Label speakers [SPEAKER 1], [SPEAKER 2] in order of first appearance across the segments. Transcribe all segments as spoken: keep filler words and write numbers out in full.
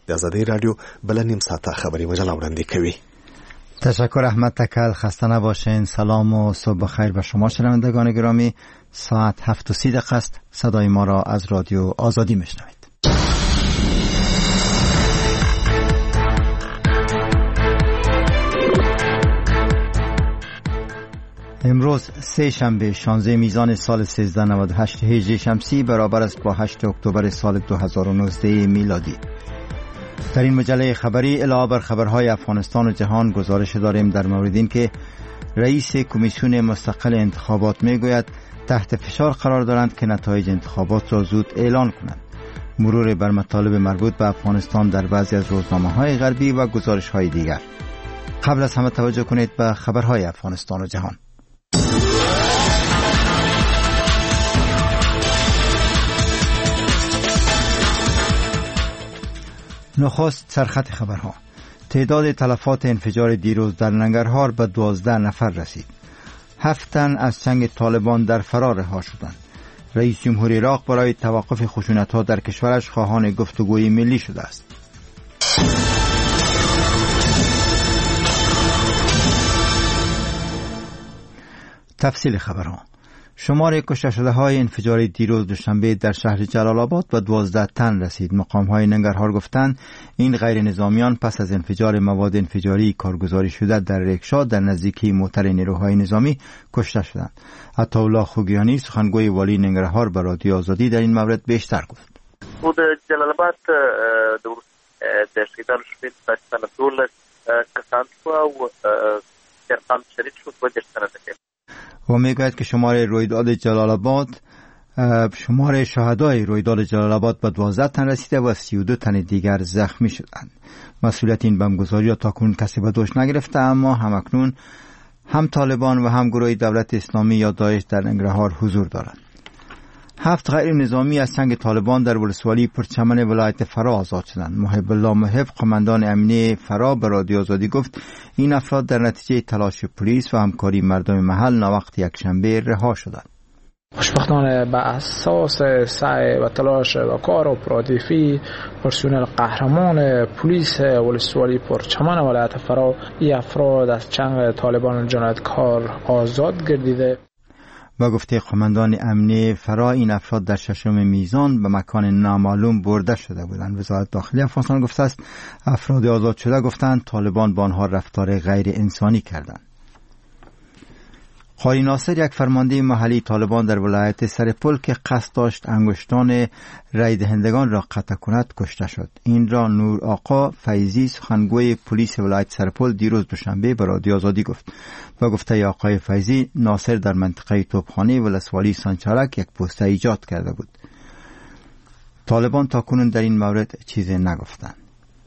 [SPEAKER 1] د آزادۍ رادیو بل نیم ساعته خبری مجله وړاندې کوي.
[SPEAKER 2] تشکر احمد تکل. خسته نباشین. سلام و صبح بخیر به شما شنوندگان گرامی. ساعت هفت و سی دقیقه است. صدای ما را از رادیو آزادی میشنوید. امروز سه شنبه شانزده میزان سال سیزده نود و هشت هجری شمسی برابر است با هشت اکتبر سال دو هزار و نوزده میلادی. در این مجله خبری علاوه بر خبرهای افغانستان و جهان گزارش داریم در مورد این که رئیس کمیسیون مستقل انتخابات میگوید تحت فشار قرار دارند که نتایج انتخابات را زود اعلان کنند. مرور بر مطالب مربوط به افغانستان در بعضی از روزنامه‌های غربی و گزارش‌های دیگر. قبل از همه توجه کنید به خبرهای افغانستان و جهان. نخست سرخط خبرها. تعداد تلفات انفجار دیروز در ننگرهار به دوازده نفر رسید. هفت تن از چنگ طالبان در فرار رها شدند. رئیس جمهور عراق برای توقف خشونت‌ها در کشورش خواهان گفتگوی ملی شده است. تفصیل خبرها. شمار کشته شده های انفجار دیروز دوشنبه در شهر جلال آباد به دوازده تن رسید. مقام های ننگرهار گفتند این غیر نظامیان پس از انفجار مواد انفجاری کارگزاری شده در رکشا در نزدیکی موتر نیروهای نظامی کشته شدند. عطاالله خوگیانی سخنگوی والی ننگرهار به رادیو آزادی در این مورد بیشتر گفت.
[SPEAKER 3] خود جلال آباد در شهیدان شدید پاکستان دولت کسان و جرقام شدید شد و جرسانه دکل
[SPEAKER 2] و میگوید که شمار رویداد جلال آباد شمار شهدای رویداد جلال آباد به دوازده تن رسیده و سی و دو تن دیگر زخمی شدند. مسئولیت این بمبگذاری را تاکنون کسی به دوش نگرفته، اما همکنون هم طالبان و هم گروه دولت اسلامی یا داعش در ننگرهار حضور دارند. هفت غیر نظامی از چنگ طالبان در ولسوالی پرچمن ولایت فرا آزاد شدند. محب الله محب قماندان امنیه فرا به رادیو آزادی گفت این افراد در نتیجه تلاش پلیس و همکاری مردم محل ناوقت یکشنبه رها شدند.
[SPEAKER 4] خوشبختانه به اساس سعی و تلاش و کار اپراتیفی پرسنل قهرمان پلیس ولسوالی پرچمن ولایت فرا این افراد از چنگ طالبان جنایتکار آزاد گردیده.
[SPEAKER 2] با گفته قماندان امنیه فرا این افراد در ششم میزان به مکان نامعلوم برده شده بودند. وزارت داخلی افغانستان گفته است افراد آزاد شده گفتند طالبان با آنها رفتار غیر انسانی کردند. قاری ناصر یک فرمانده محلی طالبان در ولایت سرپل که قصد داشت انگشتان رای دهندگان را قطع کند کشته شد. این را نور آقا فیضی سخنگوی پلیس ولایت سرپل دیروز دوشنبه به رادیو آزادی گفت. با گفته آقای فیضی ناصر در منطقه توپخانه ولسوالی سانچارک یک پوسته ایجاد کرده بود. طالبان تاکنون در این مورد چیزی نگفتند.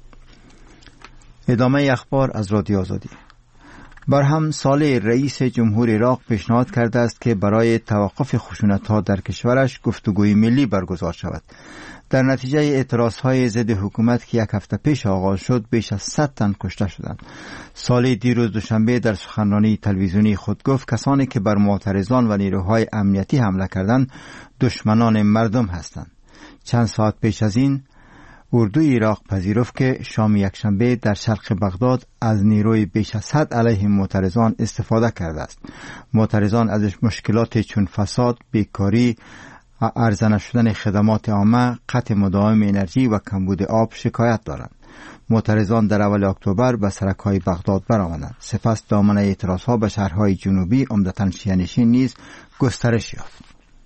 [SPEAKER 2] ادامه اخبار از رادیو آزادی. برهم صالح رئیس جمهور عراق پیشنهاد کرده است که برای توقف خشونت‌ها در کشورش گفتگوی ملی برگزار شود. در نتیجه اعتراضهای ضد حکومت که یک هفته پیش آغاز شد بیش از صد تن کشته شدند. صالح دیروز دوشنبه در سخنرانی تلویزیونی خود گفت کسانی که بر معترضان و نیروهای امنیتی حمله کردند دشمنان مردم هستند. چند ساعت پیش از این اردوی عراق پذیرفت که شام یکشنبه در شرق بغداد از نیروی بیش از حد علیه معترضان استفاده کرده است. معترضان از مشکلات چون فساد، بیکاری، ارزان نشدن خدمات عامه، قطع مداوم انرژی و کمبود آب شکایت دارند. معترضان در اول اکتبر به سرک‌های بغداد برآمدند. سپس دامنه اعتراضها به شهرهای جنوبی عمدتاً شیعه‌نشین نیز گسترش یافت.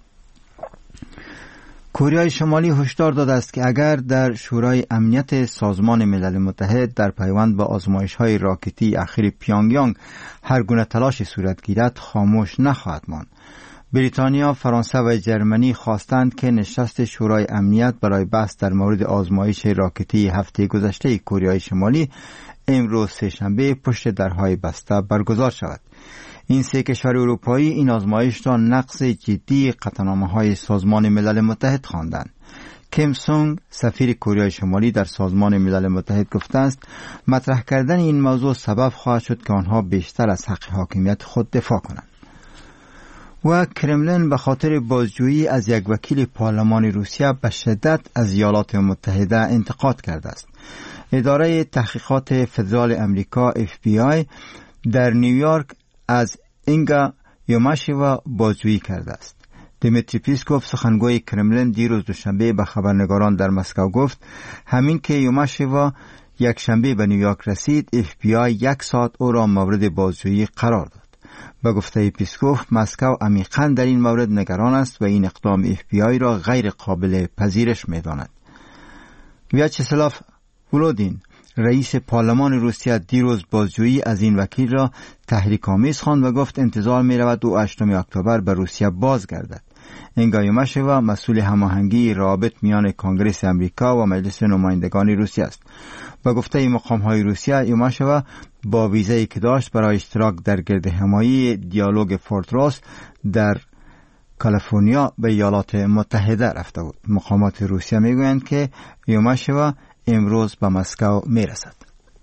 [SPEAKER 2] کره شمالی هشدار داده است که اگر در شورای امنیت سازمان ملل متحد در پیوند با آزمایش‌های راکتی اخیر پیونگیانگ هر گونه تلاش صورت گیرد خاموش نخواهد ماند. بریتانیا، فرانسه و جرمنی خواستند که نشست شورای امنیت برای بحث در مورد آزمایش راکتی هفته گذشته کره شمالی امروز سه‌شنبه پشت درهای بسته برگزار شود. این سه کشور اروپایی این آزمایش را نقض جدی قطعنامه‌های سازمان ملل متحد خواندند. کیم سونگ سفیر کره شمالی در سازمان ملل متحد گفته است مطرح کردن این موضوع سبب خواهد شد که آنها بیشتر از حق حاکمیت خود دفاع کنند. و کرملین به خاطر بازجویی از یک وکیل پارلمان روسیه به شدت از ایالات متحده انتقاد کرده است. اداره تحقیقات فدرال امریکا اف بی آی در نیویورک از اینگا یوماشیوا بازجویی کرده است. دیمیتری پیسکوف سخنگوی کرملین دیروز دوشنبه به خبرنگاران در مسکو گفت همین که یوماشیوا یک شنبه به نیویورک رسید، اف بی آی یک ساعت او را مورد بازجویی قرار داد. به گفته پیسکوف مسکو عمیقاً در این مورد نگران است و این اقدام اف بی آی را غیر قابل پذیرش می‌داند. ویاچسلاو ولودین رئیس پارلمان روسیه دیروز بازجویی از این وکیل را تحریک‌آمیز خواند و گفت انتظار می‌رود او هشتم اکتبر به روسیه بازگردد. اینگا یوماشیوا مسئول هماهنگی روابط میان کنگره امریکا و مجلس نمایندگان روسیه است. با گفته مقام‌های روسیه، یوماشیوا با ویزایی که داشت برای اشتراک در گردهمایی دیالوگ فورتروس در کالیفرنیا به ایالات متحده رفته بود. مقامات روسیه میگویند که یوماشیوا امروز به مسکو میرسد.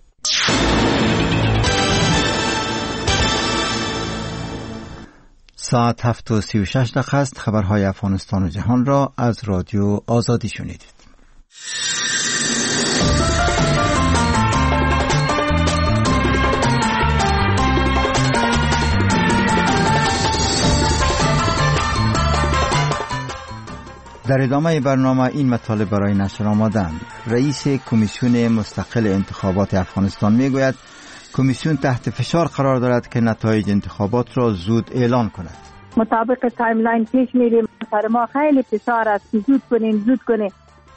[SPEAKER 2] ساعت هفت و سی و شش دقیقه است. خبرهای افغانستان و جهان را از رادیو آزادی شنیدید. در ادامه برنامه این مطالب برای نشر آمدند. رئیس کمیسیون مستقل انتخابات افغانستان میگوید کمیسیون تحت فشار قرار دارد که نتایج انتخابات را زود اعلان کند.
[SPEAKER 5] مطابق تایملاین پیش میریم، سر ما خیلی فشار است که زود کنیم زود کنیم.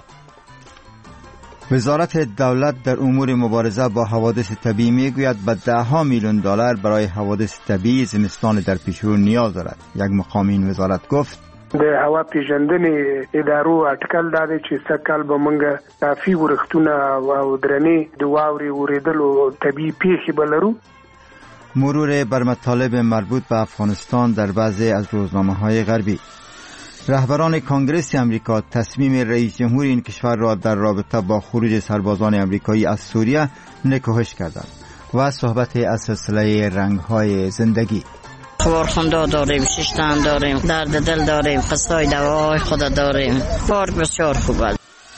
[SPEAKER 2] وزارت دولت در امور مبارزه با حوادث طبیعی میگوید به ده ها میلیون دلار برای حوادث طبیعی زمستان در پیشرو نیاز دارد. یک مقام این وزارت گفت
[SPEAKER 6] د هوا پیژندنې ادارو اټکل دا چې سکه‌کال به موږ کافي ورښتونه او درنې د واورې ورېدلو طبیعي پیښې به لرو.
[SPEAKER 2] مرور بر مطالب مربوط به افغانستان در بعضی از روزنامه‌های غربی. رهبران کنگره امریکا تصمیم رئیس جمهور این کشور را در رابطه با خروج سربازان امریکایی از سوریه نکوهش کردند و صحبت از سلسله رنگ‌های زندگی.
[SPEAKER 7] خورخنده داریم، ششتن داریم، درد دل داریم، قصای دوای خود داریم. کار بسیار خوب است.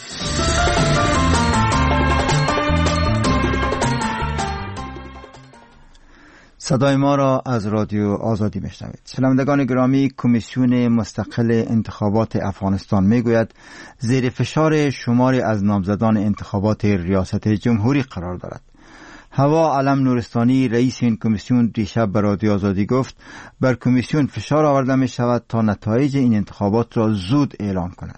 [SPEAKER 2] صدای ما را از رادیو آزادی میشنوید. شنوندگان گرامی، کمیسیون مستقل انتخابات افغانستان میگوید زیر فشار شماری از نامزدان انتخابات ریاست جمهوری قرار دارد. هوا علم نورستانی رئیس این کمیسیون دیشب به رادیو آزادی گفت بر کمیسیون فشار آورده می شود تا نتایج این انتخابات را زود اعلان کند.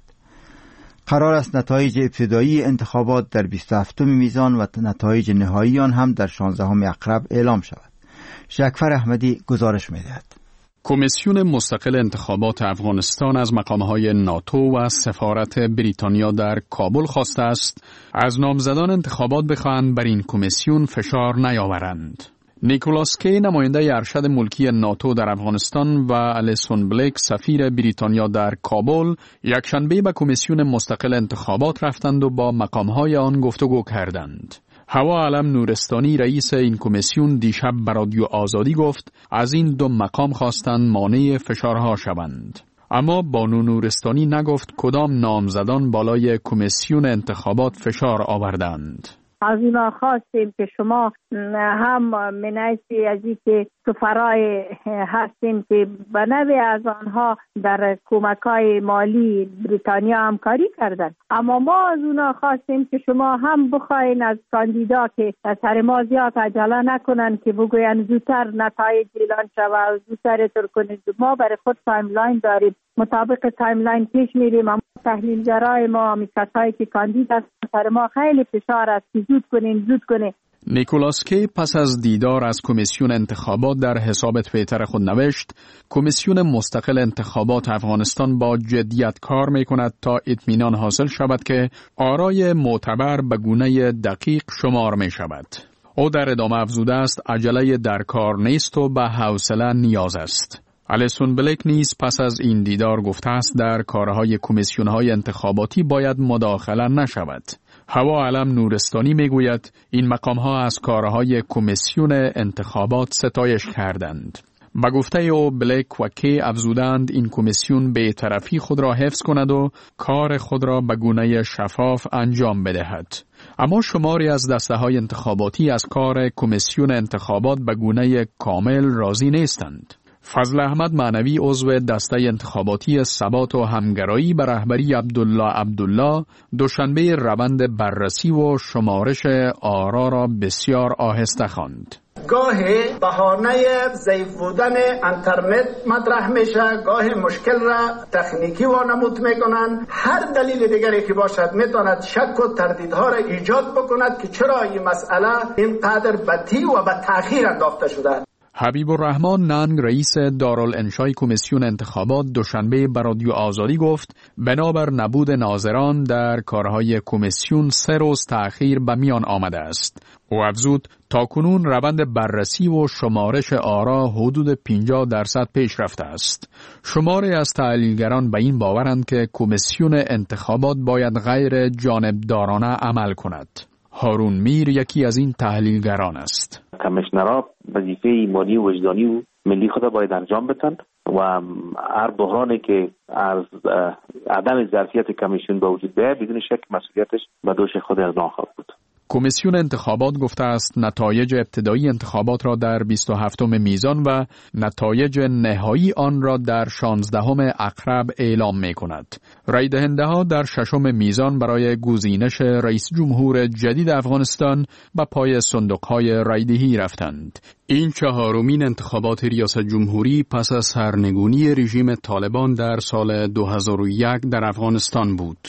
[SPEAKER 2] قرار است نتایج ابتدایی انتخابات در بیست و هفتم میزان و نتایج نهایی آن هم در شانزدهم اکرب اعلام شود. شکفر احمدی گزارش می دهد.
[SPEAKER 8] کمیسیون مستقل انتخابات افغانستان از مقامهای ناتو و سفارت بریتانیا در کابل خواسته است از نامزدان انتخابات بخواهند بر این کمیسیون فشار نیاورند. نیکولاس کی نماینده ارشد ملکی ناتو در افغانستان و الیسون بلیک سفیر بریتانیا در کابل یکشنبه به کمیسیون مستقل انتخابات رفتند و با مقامهای آن گفتگو کردند. هوا علم نورستانی رئیس این کمیسیون دیشب به رادیو آزادی گفت از این دو مقام خواستند مانع فشارها شوند. اما بانو نورستانی نگفت کدام نامزدان بالای کمیسیون انتخابات فشار آوردند.
[SPEAKER 5] از اینا خواستیم که شما هم منعی از این که سفرای هستیم که به نوع از آنها در کمک‌های مالی بریتانیا همکاری کردن، اما ما از اونا خواستیم که شما هم بخواین از کاندیدا که سر ما زیاد عجله نکنن که بگوین زودتر نتایج اعلان شود و زودتر تر کنید. ما برای خود تایملاین داریم، مطابق تایملاین پیش میریم، اما تحلیلگرای ما می کسایی که کاندید هستن سر ما خیلی فشار است که زود کنین زود کنین.
[SPEAKER 8] نیکولاس کی پس از دیدار از کمیسیون انتخابات در حساب توییتر خود نوشت کمیسیون مستقل انتخابات افغانستان با جدیت کار می کند تا اطمینان حاصل شود که آرای معتبر به گونه دقیق شمار می شود. او در ادامه افزوده است عجله در کار نیست و به حوصله نیاز است. الیسون بلیک نیز پس از این دیدار گفته است در کارهای کمیسیون‌های انتخاباتی باید مداخله نشود. هوا علم نورستانی میگوید این مقام‌ها از کارهای کمیسیون انتخابات ستایش کردند. با گفته او بلک و کی افزودند این کمیسیون به طرفی خود را حفظ کند و کار خود را به گونه شفاف انجام بدهد. اما شماری از دسته های انتخاباتی از کار کمیسیون انتخابات به گونه کامل راضی نیستند. فضل احمد معنوی عضو دسته انتخاباتی ثبات و همگرایی به رهبری عبدالله عبدالله دوشنبه روند بررسی و شمارش آرا را بسیار آهسته خواند.
[SPEAKER 9] گاهی بهانه ضعیف بودن اینترنت مطرح میشه، گاهی مشکل را تکنیکی وانمود میکنند. هر دلیل دیگری که باشد میتواند شک و تردیدها را ایجاد بکند که چرا این مسئله اینقدر بدی و به تأخیر انداخته شده.
[SPEAKER 8] حبیب الرحمن ننگ رئیس دارالانشای کمیسیون انتخابات دوشنبه به رادیو آزادی گفت بنابر نبود ناظران در کارهای کمیسیون سه روز تأخیر به میان آمده است. او افزود تاکنون روند بررسی و شمارش آرا حدود پنجاه درصد پیش رفته است. شماری از تحلیلگران به این باورند که کمیسیون انتخابات باید غیر جانبدارانه عمل کند. هارون میر یکی از این تحلیلگران است.
[SPEAKER 10] کمیشنرها وظیفه مالی و وجدانی و ملی خود باید انجام بدن و هر بحرانی که از عدم ظرفیت کمیسیون به وجود بیاید بدون شک مسئولیتش به دوش خود اقدام خواهد بود.
[SPEAKER 8] کمیسیون انتخابات گفته است نتایج ابتدایی انتخابات را در بیست و هفتم میزان و نتایج نهایی آن را در شانزدهم اقرب اعلام می کند. رای دهنده ها در ششم میزان برای گزینش رئیس جمهور جدید افغانستان به پای صندوق های رایدهی رفتند. این چهارمین انتخابات ریاست جمهوری پس از سرنگونی رژیم طالبان در سال دو هزار و یک در افغانستان بود.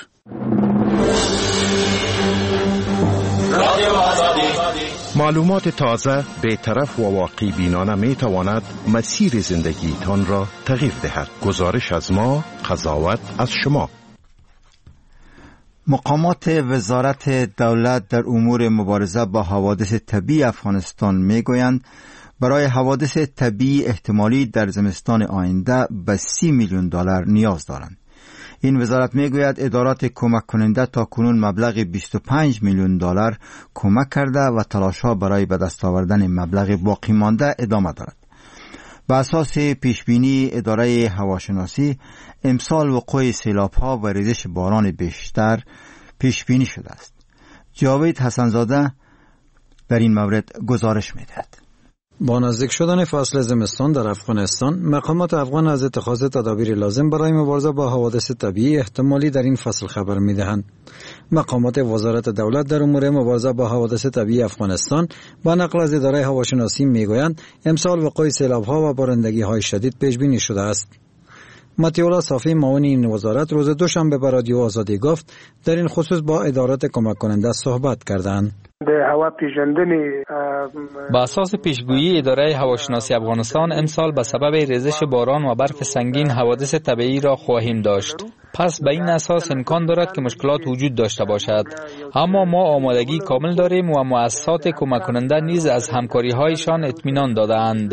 [SPEAKER 11] معلومات تازه، بی‌طرف و واقعی بینانه می تواند مسیر زندگیتان را تغییر دهد. گزارش از ما، قضاوت از شما.
[SPEAKER 2] مقامات وزارت دولت در امور مبارزه با حوادث طبیعی افغانستان می گویند برای حوادث طبیعی احتمالی در زمستان آینده به سی میلیون دلار نیاز دارند. این وزارت میگوید ادارات کمک کننده تا کنون مبلغ بیست و پنج میلیون دلار کمک کرده و تلاش‌ها برای به دست آوردن مبلغ باقی مانده ادامه دارد. بر اساس پیشبینی اداره هواشناسی امسال وقوع سیلاب‌ها و ریزش باران بیشتر پیشبینی شده است. جاوید حسنزاده در این مورد گزارش می‌دهد.
[SPEAKER 12] با نزدیک شدن فصل زمستان در افغانستان، مقامات افغان از اتخاذ تدابیر لازم برای مبارزه با حوادث طبیعی احتمالی در این فصل خبر می‌دهند. مقامات وزارت دولت در امور مبارزه با حوادث طبیعی افغانستان با نقل از اداره هواشناسی می‌گویند امسال وقوع سیلاب‌ها و بارندگی‌های شدید پیش بینی شده است. متیولا صافی معاون این وزارت روز دوشنبه به رادیو آزادی گفت در این خصوص با ادارات کمک کننده صحبت کردند.
[SPEAKER 13] با اساس پیشگویی اداره هواشناسی افغانستان امسال به سبب ریزش باران و برف سنگین حوادث طبیعی را خواهیم داشت. پس به این اساس امکان دارد که مشکلات وجود داشته باشد، اما ما آمادگی کامل داریم و مؤسسات کمک کننده نیز از همکاری هایشان اطمینان دادند.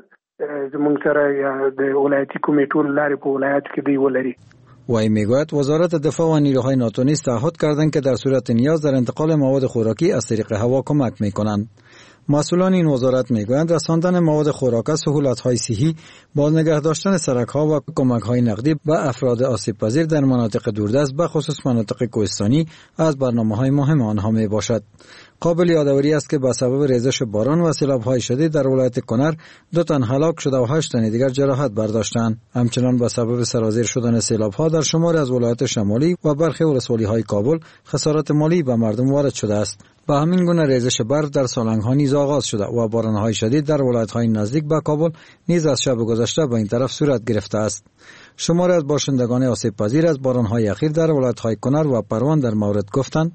[SPEAKER 12] وی میگوید وزارت دفاع و نیروهای ناتو نیز تعهد کردند که در صورت نیاز در انتقال مواد خوراکی از طریق هوا کمک میکنند. مسئولان این وزارت میگویند رساندن مواد خوراک، سهولت‌های صحی، باز نگه داشتن سرک‌ها و کمک‌های نقدی به افراد آسیب‌پذیر در مناطق دوردست به خصوص مناطق کوهستانی از برنامه‌های مهم آنها میباشد. قابل یادآوری است که به سبب ریزش باران و سیلاب‌های شدید در ولایت کنر دو تن هلاک شده و هشت تن دیگر جراحت برداشتند. همچنان به سبب سرازیر شدن سیلاب‌ها در شماری از ولایات شمالی و برخی ولسوالی‌های کابل خسارات مالی به مردم وارد شده است. به همین گونه ریزش برف در سالنگ‌ها نیز آغاز شده و باران‌های شدید در ولایت‌های نزدیک به کابل نیز از شب گذشته به این طرف صورت گرفته است. شماری از باشندگان آسیب‌پذیر از باران‌های اخیر در ولایت‌های کنر و پروان در مورد گفتند: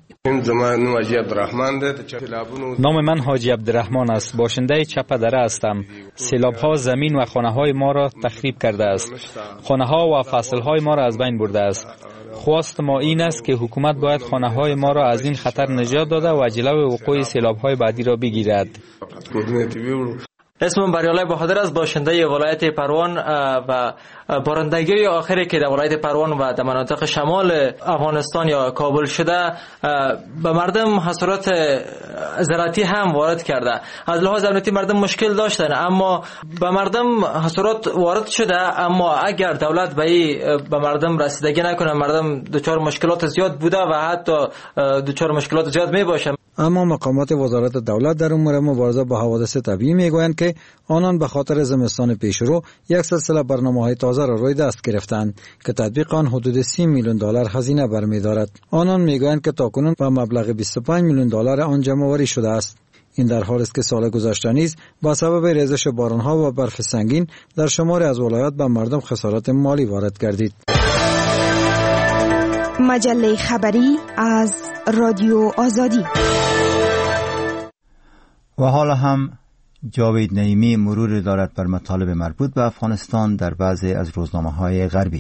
[SPEAKER 13] نام من حاجی عبدالرحمن است. باشنده چپه دره هستم. سیلاب‌ها زمین و خانه‌های ما را تخریب کرده است. خانه‌ها و فصل‌های ما را از بین برده است. خواست ما این است که حکومت باید خانه‌های ما را از این خطر نجات داده و جلو وقوع سیلاب‌های بعدی را بگیرد.
[SPEAKER 14] اسمم بریالای بهادر از باشنده ولایت پروان و بارندگی آخری که در ولایت پروان و در مناطق شمال افغانستان یا کابل شده به مردم حصارت زراعتی هم وارد کرده. از لحاظ امنیتی مردم مشکل داشتن، اما به مردم حصارت وارد شده، اما اگر دولت به به مردم رسیدگی نکنه مردم دچار مشکلات زیاد بوده و حتی دچار مشکلات زیاد می باشه.
[SPEAKER 12] اما مقامات وزارت دولت در امور مبارزه با حوادث طبیعی میگویند که آنان به خاطر زمستان پیشرو یک سلسله برنامه‌های تازه را روی دست گرفتند که تطبیق آن حدود سی میلیون دلار هزینه برمی‌دارد. آنان میگویند که تاکنون به مبلغ بیست و پنج میلیون دلار آن جمع‌آوری شده است. این در حالی است که سال گذشته نیز با سبب ریزش باران‌ها و برف سنگین در شماری از ولایات به مردم خسارات مالی وارد گردید.
[SPEAKER 15] مجله خبری از رادیو آزادی.
[SPEAKER 2] و حالا هم جاوید نعیمی مرور دارد بر مطالب مربوط به افغانستان در بعضی از روزنامه‌های غربی.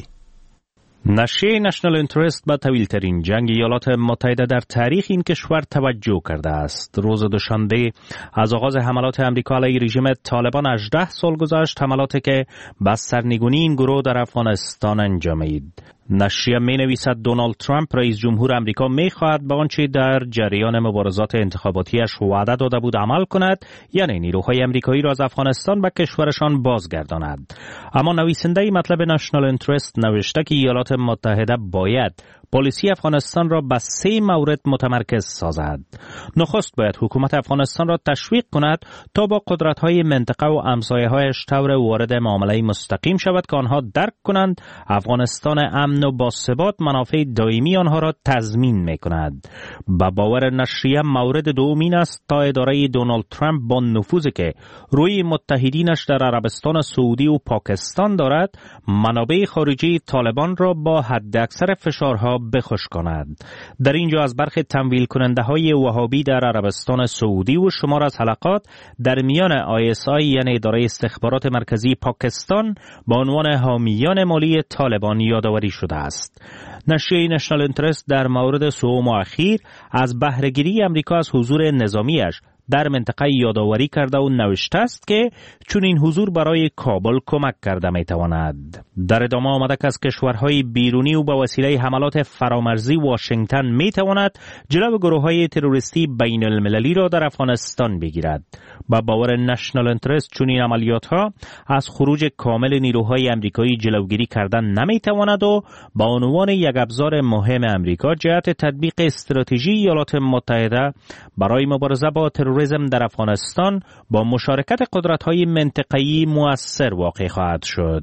[SPEAKER 16] نشریه نشنال اینترست به طویل‌ترین جنگ ایالات متحده در تاریخ این کشور توجه کرده است. روز دوشنبه از آغاز حملات امریکا علیه رژیم طالبان هجده سال گذشت، حملاتی که به سرنگونی این گروه در افغانستان انجامید. نشریه می نویسد دونالد ترامپ رئیس جمهور امریکا می خواهد به آنچه در جریان مبارزات انتخاباتیش وعده داده بود عمل کند، یعنی نیروهای امریکایی را از افغانستان به کشورشان بازگرداند. اما نویسنده مطلب نشنال اینترست نوشته که ایالات متحده باید پلیسی افغانستان را به سه مورد متمرکز سازد. نخست باید حکومت افغانستان را تشویق کند تا با قدرت‌های منطقه و همسایه‌هایش طور وارد معامله مستقیم شود که آنها درک کنند افغانستان امن و باثبات منافع دائمی آنها را تضمین می‌کند. با باور نشریه مورد دوم این است تا اداره دونالد ترامپ با نفوذی که روی متحدینش در عربستان سعودی و پاکستان دارد، منابع خارجی طالبان را با حداکثر فشارها بخوش کند. در اینجا از برخی تمویل کننده های وهابی در عربستان سعودی و شمار از حلقات در میان آی اس آی یعنی اداره استخبارات مرکزی پاکستان با عنوان حامیان مالی طالبان یادآوری شده است. نشریه نشنال اینترست در مورد سوم و اخیر از بهره‌گیری امریکا از حضور نظامیش در منطقه یادآوری کرده و نوشته است که چون این حضور برای کابل کمک کرده میتواند. در ادامه آمده که از کشورهای بیرونی و به وسیله حملات فرامرزی واشنگتن میتواند جلو گروه‌های تروریستی بین المللی را در افغانستان بگیرد. با باور نشنال اینترست چون این عملیات‌ها از خروج کامل نیروهای امریکایی جلوگیری کردن نمیتواند و با عنوان یک ابزار مهم امریکا جهت تطبیق استراتژی ایالات متحده برای مبارزه با تروریسم در افغانستان با مشارکت قدرت‌های منطقه‌ای مؤثر واقع خواهد شد.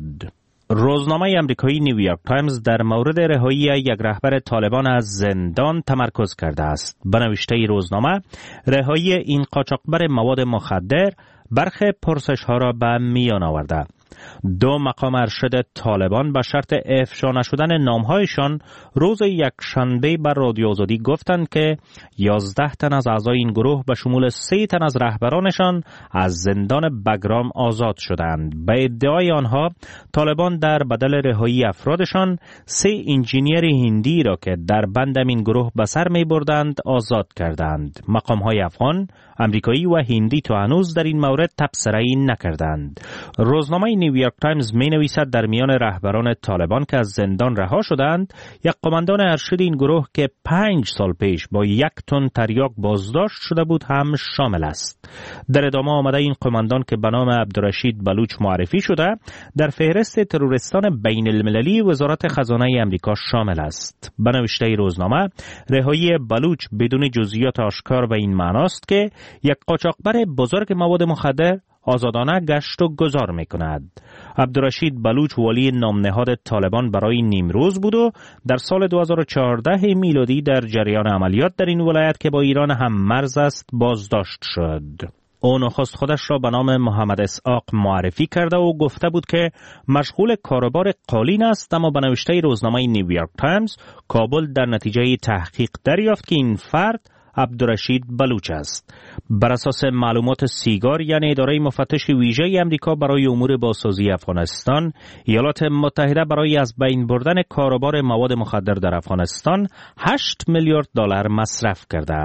[SPEAKER 16] روزنامه امریکایی نیویورک تایمز در مورد رهایی یک رهبر طالبان از زندان تمرکز کرده است. به نوشته روزنامه، رهایی این قاچاقبر مواد مخدر برخی پرسش‌ها را به میان آورده. دو مقام ارشد طالبان به شرط افشا نشدن نامهایشان روز یکشنبه بر رادیو آزادی گفتند که یازده تن از اعضای این گروه به شمول سه تن از رهبرانشان از زندان بگرام آزاد شدند. به ادعای آنها طالبان در بدل رهایی افرادشان سه انجینیر هندی را که در بند این گروه به سر می بردند آزاد کردند. مقام‌های افغان، امریکایی و هندی تا هنوز در این مورد تبصره‌ای نکردند. روزنامه نیویورک تایمز می نویسد در میان رهبران طالبان که از زندان رها شدند، یک قماندان ارشد این گروه که پنج سال پیش با یک تن تریاک بازداشت شده بود هم شامل است. در ادامه آمده این قماندان که به نام عبدالرشید بلوچ معرفی شده در فهرست تروریستان بین المللی وزارت خزانه امریکا شامل است. به نوشته روزنامه، رهایی بلوچ بدون جزئیات آشکار به این معناست که یک قاچاقبر بزرگ مواد مخدر آزادانه گشت و گذار می کند. عبدالرشید بلوچ والی نامنهاد طالبان برای نیمروز بود و در سال دو هزار و چهارده میلادی در جریان عملیات در این ولایت که با ایران هم مرز است بازداشت شد. او نخست خودش را به نام محمد اسحاق معرفی کرده و گفته بود که مشغول کاروبار قالین است، اما به نوشته روزنامه نیویورک تایمز، کابل در نتیجه تحقیق دریافت که این فرد عبدالرشید بلوچ است. بر اساس معلومات سیگار یعنی اداره مفتش ویژه امریکا برای امور بازسازی افغانستان، ایالات متحده برای از بین بردن کاروبار مواد مخدر در افغانستان هشت میلیارد دلار مصرف کرده است.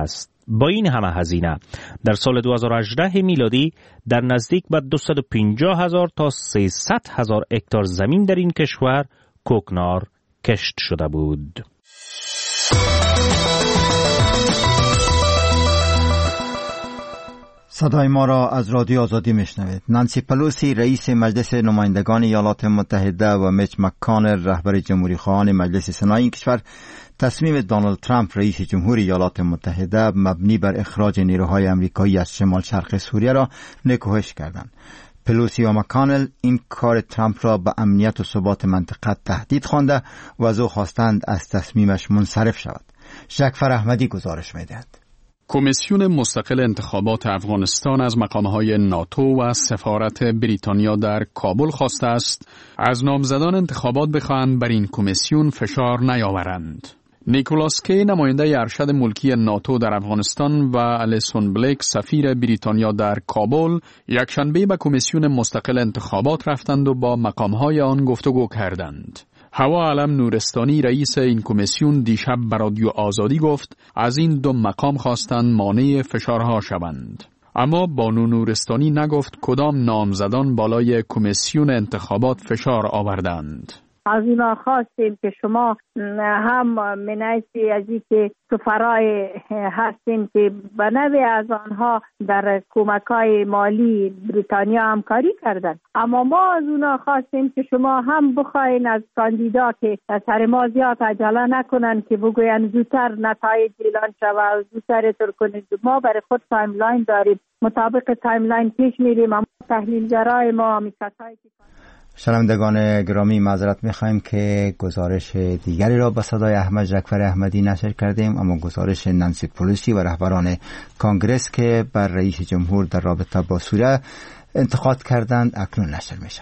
[SPEAKER 16] با این همه هزینه در سال دو هزار و هجده میلادی در نزدیک به دویست و پنجاه هزار تا سیصد هزار هکتار زمین در این کشور کوکنار کشت شده بود.
[SPEAKER 2] صدای ما را از رادیو آزادی میشنوید. نانسی پلوسی رئیس مجلس نمایندگان ایالات متحده و میچ مکانل رهبر جمهوری خواهان مجلس سنای این کشور تصمیم دونالد ترامپ رئیس جمهوری ایالات متحده مبنی بر اخراج نیروهای آمریکایی از شمال شرق سوریه را نکوهش کردند. پلوسی و مکانل این کار ترامپ را به امنیت و ثبات منطقه تهدید خوانده و از او خواستند از تصمیمش منصرف شود. شکفر احمدی گزارش می‌دهد.
[SPEAKER 8] کمیسیون مستقل انتخابات افغانستان از مقامهای ناتو و سفارت بریتانیا در کابل خواسته است از نامزدان انتخابات بخواهند بر این کمیسیون فشار نیاورند. نیکولاس کی نماینده ارشد ملکی ناتو در افغانستان و الیسون بلیک سفیر بریتانیا در کابل یکشنبه به کمیسیون مستقل انتخابات رفتند و با مقامهای آن گفتگو کردند. هوا علم نورستانی رئیس این کمیسیون دیشب به رادیو آزادی گفت از این دو مقام خواستند مانع فشارها شوند. اما بانو نورستانی نگفت کدام نامزدان بالای کمیسیون انتخابات فشار آوردند.
[SPEAKER 5] از اینا خواستیم که شما هم منعیسی از این که سفرای هستیم که به نوع از آنها در کمک‌های مالی بریتانیا همکاری کردن، اما ما از اونا خواستیم که شما هم بخواین از کاندیدا که سر ما زیاد عجله نکنن که بگوین زودتر نتایج اعلان شود، زودتر تر کنید. ما برای خود تایملاین داریم، مطابق تایملاین پیش میریم. اما تحلیلگرای ما میکسایی که
[SPEAKER 2] شنوندگان گرامی معذرت می‌خوایم که گزارش دیگری را با صدای احمد جعفر احمدی نشر کردیم، اما گزارش نانسی پلوسی و رهبران کانگرس که بر رئیس جمهور در رابطه با سوریه انتقاد کردند اکنون نشر می‌شود.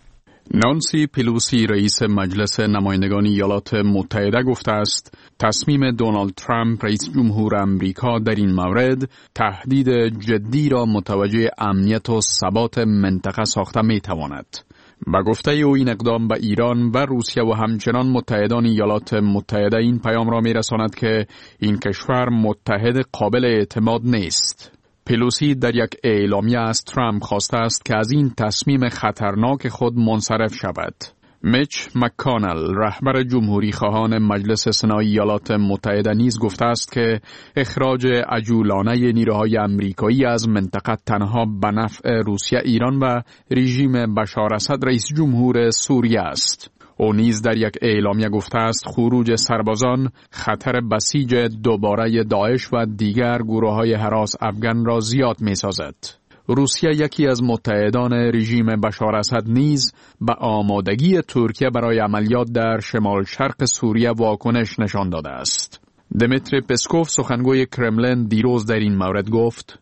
[SPEAKER 8] نانسی پلوسی رئیس مجلس نمایندگان ایالات متحده گفته است تصمیم دونالد ترامپ رئیس جمهور آمریکا در این مورد تهدید جدی را متوجه امنیت و ثبات منطقه ساخته می‌تواند. با گفته او این اقدام به ایران و روسیه و همچنان متحدان ایالات متحده این پیام را می‌رساند که این کشور متحد قابل اعتماد نیست. پلوسی در یک اعلامیه از ترامپ خواسته است که از این تصمیم خطرناک خود منصرف شود. میچ مکانل رهبر جمهوری خواهان مجلس سنای ایالات متحده نیز گفته است که اخراج عجولانه نیروهای آمریکایی از منطقه تنها به نفع روسیه، ایران و رژیم بشار اسد رئیس جمهور سوریه است. او نیز در یک اعلامیه گفته است خروج سربازان خطر بسیج دوباره داعش و دیگر گروه‌های هراس افغان را زیاد می‌سازد. روسیه یکی از متحدان رژیم بشار اسد نیز به آمادگی ترکیه برای عملیات در شمال شرق سوریه واکنش نشان داده است. دمیتری پسکوف سخنگوی کرملین دیروز در این مورد گفت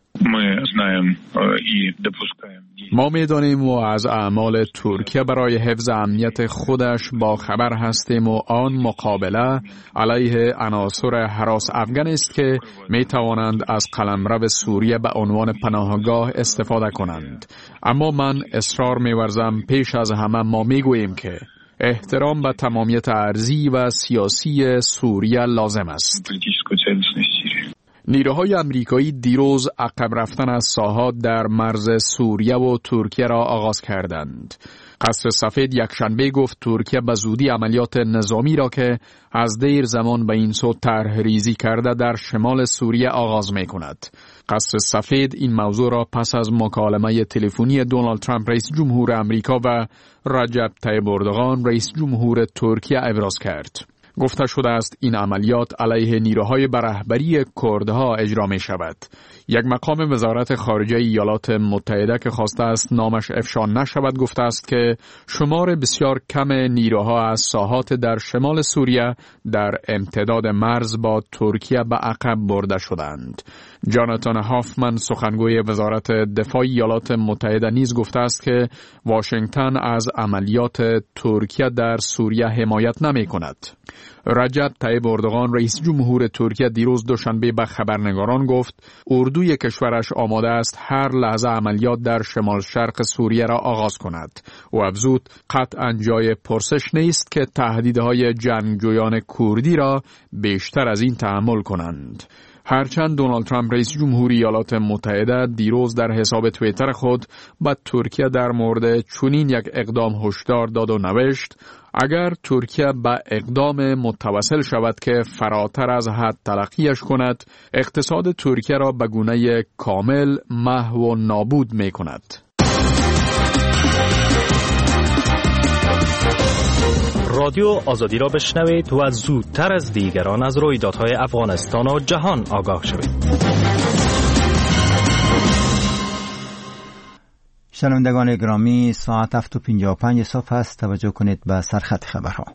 [SPEAKER 8] ما می‌دانیم و از اعمال ترکیه برای حفظ امنیت خودش با خبر هستیم و آن مقابله علیه عناصر هراس افغان است که می‌توانند از قلمرو سوریه به عنوان پناهگاه استفاده کنند. اما من اصرار می‌ورزم پیش از همه ما می‌گوییم که احترام به تمامیت ارضی و سیاسی سوریه لازم است. نیروهای آمریکایی دیروز عقب رفتن از ساحات در مرز سوریه و ترکیه را آغاز کردند. قصر سفید یکشنبه گفت ترکیه به زودی عملیات نظامی را که از دیر زمان به این سو طرح ریزی کرده در شمال سوریه آغاز می کند. قصر سفید این موضوع را پس از مکالمه تلفنی دونالد ترامپ رئیس جمهور آمریکا و رجب طیب اردوغان رئیس جمهور ترکیه ابراز کرد. گفته شده است این عملیات علیه نیروهای به رهبری کردها اجرا می شود. یک مقام وزارت خارجه ایالات متحده که خواسته است نامش افشا نشود گفته است که شمار بسیار کم نیروها از ساحات در شمال سوریه در امتداد مرز با ترکیه به عقب برده شدند. جاناتان هافمن سخنگوی وزارت دفاع ایالات متحده نیز گفته است که واشنگتن از عملیات ترکیه در سوریه حمایت نمی کند. رجب طیب اردوغان رئیس جمهور ترکیه دیروز دوشنبه به خبرنگاران گفت اردوی کشورش آماده است هر لحظه عملیات در شمال شرق سوریه را آغاز کند. او افزود قطعاً جای پرسش نیست که تهدیدهای جنگجویان کردی را بیشتر از این تحمل کنند. هرچند دونالد ترامپ رئیس جمهوری ایالات متحده دیروز در حساب توییتر خود به ترکیه در مورد چنین یک اقدام هشدار داد و نوشت اگر ترکیه به اقدام متوسل شود که فراتر از حد تلقیش کند، اقتصاد ترکیه را به گونه کامل محو و نابود می کند.
[SPEAKER 16] رادیو آزادی را بشنوید و زودتر از دیگران از رویدادهای افغانستان و جهان آگاه شوید.
[SPEAKER 2] شنوندگان گرامی، ساعت هفت و پنجاه و پنج صبح است. توجه کنید به سرخط خبرها.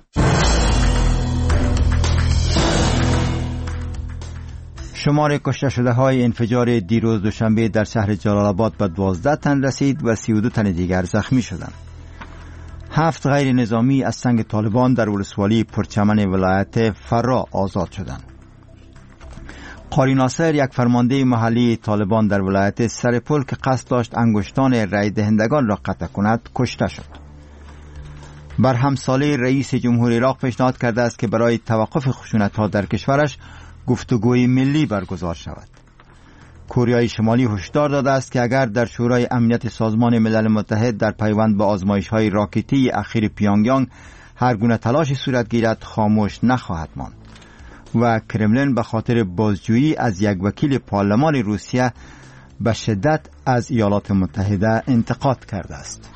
[SPEAKER 2] شمار کشته شده های انفجار دیروز دوشنبه در شهر جلال آباد به دوازده تن رسید و سی و دو تن دیگر زخمی شدند. هفت غیر نظامی از سنگ طالبان در ولسوالی پرچمن ولایت فرا آزاد شدند. قاری ناصر، یک فرمانده محلی طالبان در ولایت سرپل که قصد داشت انگشتان رای دهندگان را قطع کند، کشته شد. برهم صالح رئیس جمهوری عراق پیشنهاد کرده است که برای توقف خشونت‌ها در کشورش گفتگوی ملی برگزار شود. کره شمالی هشدار داده است که اگر در شورای امنیت سازمان ملل متحد در پیوند به آزمایش‌های راکتی اخیر پیونگیانگ هر گونه تلاشی صورت گیرد، خاموش نخواهد ماند. و کرملین به خاطر بازجویی از یک وکیل پارلمان روسیه به شدت از ایالات متحده انتقاد کرده است.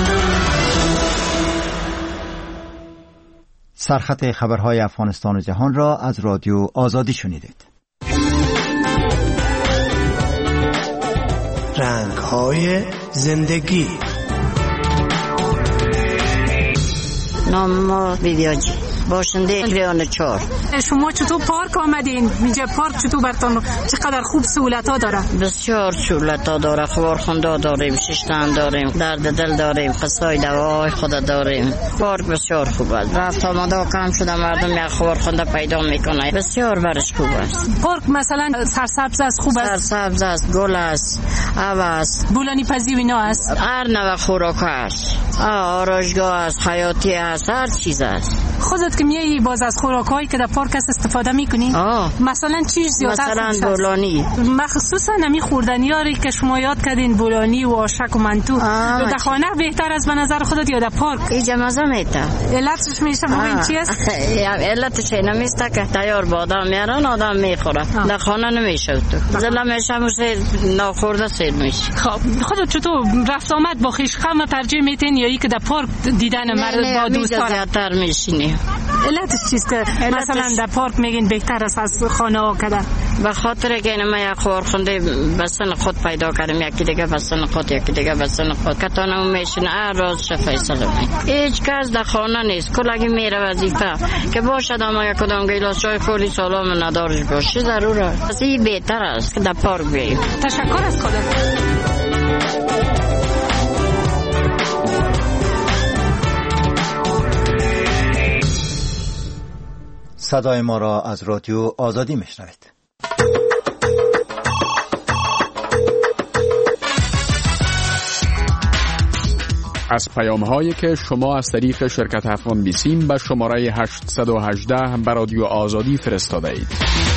[SPEAKER 2] سرخط خبرهای افغانستان و جهان را از رادیو آزادی شنیدید.
[SPEAKER 17] رنگ‌های زندگی.
[SPEAKER 7] نام ما بیبیاجی، باشنده ریان چهار.
[SPEAKER 18] شما چطور پارک آمدین؟ اینجا پارک چطور براتون چقدر خوب سهولت ها داره؟
[SPEAKER 7] بسیار سهولت ها داره. خبرخونده داریم، ششتن داریم، درد دل داریم، قصای دوای خود داریم. پارک بسیار خوب است. رفت آمده کم شده، مردم یک خبرخونده پیدا میکنه. بسیار برش خوب است.
[SPEAKER 18] پارک مثلا سرسبز است، خوب است.
[SPEAKER 7] سرسبز است، گل است، آب است،
[SPEAKER 18] بولانی پزی و اینا است.
[SPEAKER 7] هر نوع خوراک است. آرایشگاه است، حیاتی است، هر چیز است.
[SPEAKER 18] خودت که میایی باز از خوراکایی که در پارک است استفاده میکنی؟
[SPEAKER 7] آه.
[SPEAKER 18] مثلا چیز زیادتر
[SPEAKER 7] مثلا بولانی،
[SPEAKER 18] مخصوصا نمی خوردنیاری که شما یاد کردین، بولانی و آشک و منتو، در خانه بهتر از به نظر خودت یا در پارک؟
[SPEAKER 7] اینجا مزه میده.
[SPEAKER 18] علتش میشه ببین چی است؟
[SPEAKER 7] علتش اینه میسته که تیار با آدم میارن، آدم میخوره. در خانه نمیشه تو. زلا میشه موسی ناخورده سید میشه.
[SPEAKER 18] خب خودت چطور رفت آمد با خویشخم ترجیح میتین یا ای که در پارک دیدن مرد با دوستان
[SPEAKER 7] زیادتر میشینی؟
[SPEAKER 18] علتش چیست که مثلا در پارک میگین بهتر است از خانه ها کده؟
[SPEAKER 7] به خاطر که اینه ما یک خورخونده بسن خود پیدا کردیم، یکی دیگه بسن خود، یکی دیگه بسن خود، کتانم میشین هر روز شفای سلمی. هیچ کس در خانه نیست، کلگی میره وظیفه که باشد اما یک کدام گیلاس چای خوری سالام ندارش باشه ضروره. از این بهتر است که در پارک بیاییم.
[SPEAKER 18] تشکر از خودت.
[SPEAKER 2] صدای ما را از رادیو آزادی میشنوید.
[SPEAKER 8] از پیام‌هایی که شما از طریق شرکت افغان بیسیم به شماره هشتصد و هجده به رادیو آزادی فرستاده اید.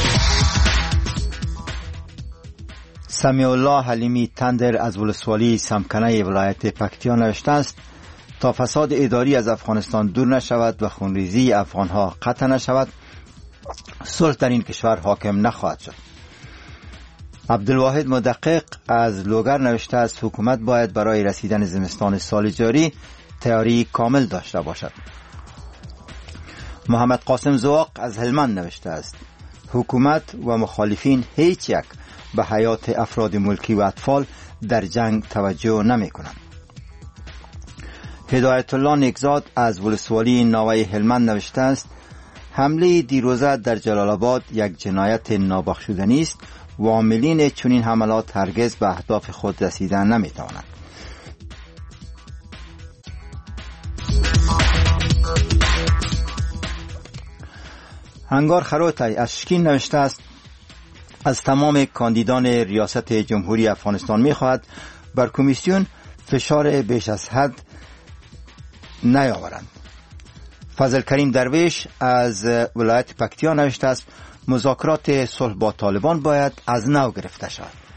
[SPEAKER 2] سمیع الله حلیمی تندر از ولسوالی سمکنه ولایت پکتیا نوشته است تا فساد اداری از افغانستان دور نشود و خونریزی افغانها قطع نشود، صلح در این کشور حاکم نخواهد شد. عبدالواحد مدقق از لوگر نوشته است حکومت باید برای رسیدن زمستان سال جاری تیاری کامل داشته باشد. محمد قاسم زواق از هلمند نوشته است حکومت و مخالفین هیچ یک به حیات افراد ملکی و اطفال در جنگ توجه نمی کنند. هدایت الله نگزاد از ولسوالی ناوی هلمند نوشته است حمله دیروزه در جلال آباد یک جنایت نابخشودنی است و عاملین چنین حملات هرگز به اهداف خود رسیدن نمی توانند. هنگار خروتای از شکین نوشته است از تمام کاندیدان ریاست جمهوری افغانستان می خواهد بر کمیسیون فشار بیش از حد نیاورند. فضل کریم درویش از ولایت پکتیا نوشته است مذاکرات صلح با طالبان باید از نو گرفته شود.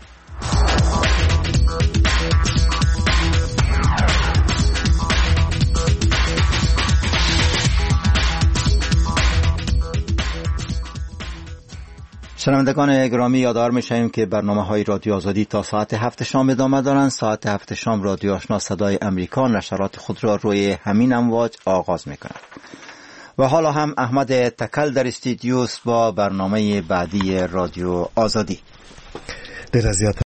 [SPEAKER 2] شنوندگان گرامی، یادآور می‌شویم که برنامه‌های رادیو آزادی تا ساعت هفت شام ادامه دارند. ساعت هفت شام رادیو آشنا صدای امریکا نشرات خود را روی همین امواج آغاز می‌کند. و حالا هم احمد تکل در استودیوست با برنامه بعدی رادیو آزادی.